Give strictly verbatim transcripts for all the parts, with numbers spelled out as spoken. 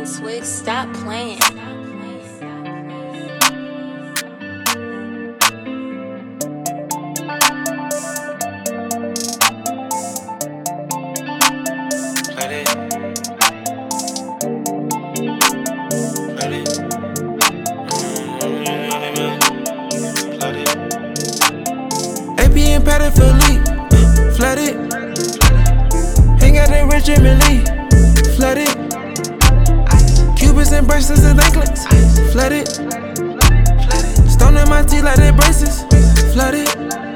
Switch, stop playing. A P and Patty for leak, flood it. Ain't got that rich Jimmy Lee, flood it. Cubits and bracelets and anklets, flood it. Stone in my teeth like they braces, flood it.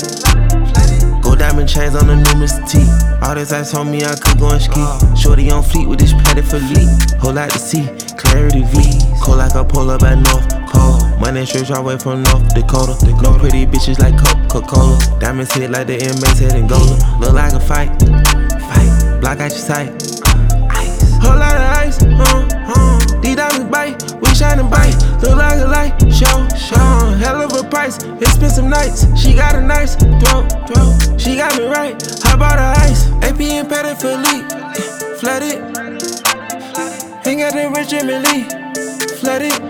Gold diamond chains on the new Mister T. All this ice on me, I could go and ski. Shorty on fleet with this Patty for leak. Whole lot to see, clarity V. Cold like a polar by North Pole. Money straight all way from North Dakota. No pretty bitches like Coca-Cola. Diamonds hit like the inmates head in Gola. Look like a fight, fight. Block out your sight. Whole lot of ice, uh, uh. These diamonds bite, we shining bright. Look like a light, show, show. Hell of a price, expensive nights. She got a nice throat, throat. She got me right, I bought her ice. A P and Patty for leak, flood it. Ain't got that rich Jimmy Lee, flood it.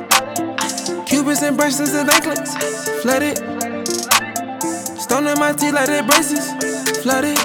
Cubits and bracelets and anklets, flood it. Stone in my teeth like they braces, flood it.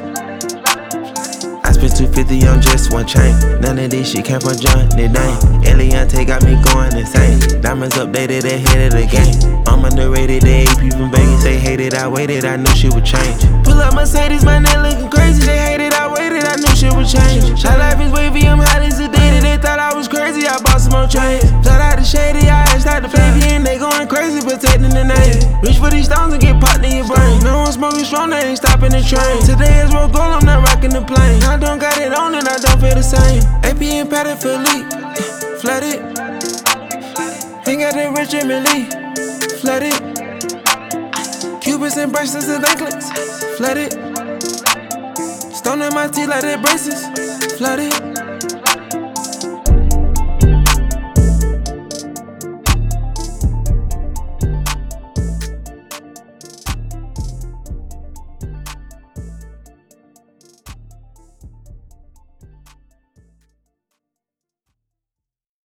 I spent two fifty on just one chain. None of this shit came from Johnny Dane. Eliante got me going insane. Diamonds updated ahead of the game. I'm underrated, the A P from Vegas. They hated, I waited, I knew shit would change. Pull up Mercedes, my neck looking crazy. They hated, I waited, I knew shit would change. My life is wavy, I'm hot as a dated. They thought I was crazy, I bought some more chains. Flat out the shady, I asked out the baby, and they going crazy, protecting the name. Reach for these stones and get popped in your brain. No one smoking strong, they ain't stopping the train. Today is roll gold, I'm not rocking the plane. I don't got it on and I don't feel the same. A P and Patty for leak, flood it. Ain't got that rich Jimmy Lee, flood it. Cubits and bracelets and anklets, flood it. Stone in my teeth like they braces, flood it.